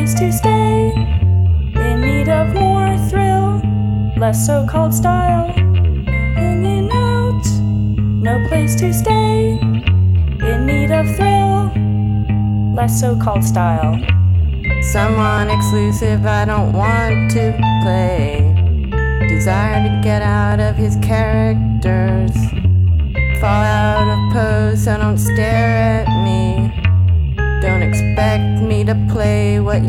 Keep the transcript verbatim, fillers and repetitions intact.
place to stay, in need of more thrill, less so-called style. Hanging out, no place to stay, in need of thrill, less so-called style. Someone exclusive I don't want to play. Desire to get out of his characters. Fall out of pose, so don't stare at me. Don't expect me to play what you